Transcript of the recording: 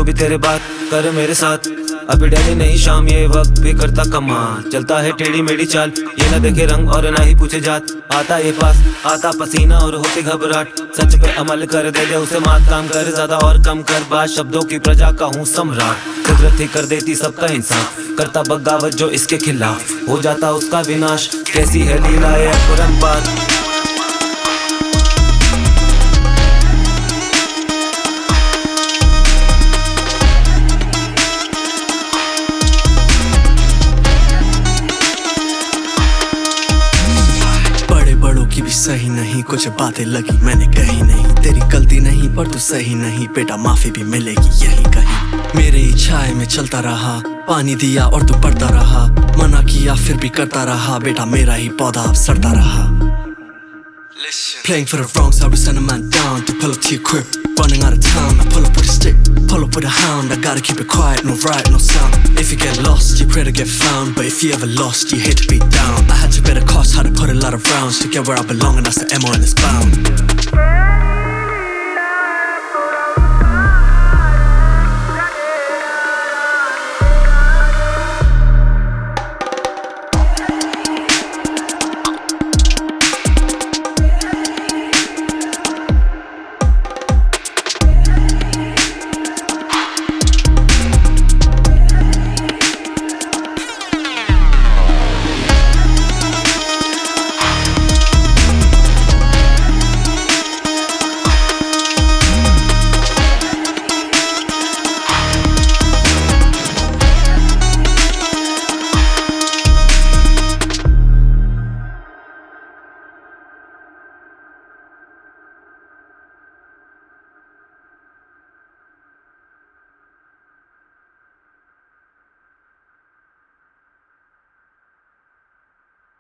भी तेरे बात कर मेरे साथ। अभी डैडी नहीं शाम ये वक्त भी करता कमाल, चलता है टेढ़ी मेढ़ी चाल, ये ना देखे रंग और ना ही पूछे जात। आता ये पास आता पसीना और होती घबराहट, सच पे अमल कर दे उसे मात, काम कर ज्यादा और कम कर बात, शब्दों की प्रजा का हूँ सम्राट। कुदरत ही कर देती सबका इंसान, करता बगावत जो इसके खिलाफ, हो जाता उसका विनाश। कैसी है लीला ये अपरंपार। बड़ों की भी सही नहीं, कुछ बातें लगी मैंने कही नहीं, तेरी गलती नहीं पर तू सही नहीं, बेटा माफी भी मिलेगी यही कहीं। मेरे इच्छाएं में चलता रहा, पानी दिया और तू पढ़ता रहा, मना किया फिर भी करता रहा, बेटा मेरा ही पौधा अब सड़ता रहा। Playing for the wrong side, we send a man down to pull up to your crib, running out of time. I pull up with a stick, pull up with a hound. I gotta keep it quiet, no right, no sound. If you get lost, you pray to get found, but if you ever lost, you hate to be down. I had to bet a cost, had to put a lot of rounds to get where I belong, and that's the MO and it's bound.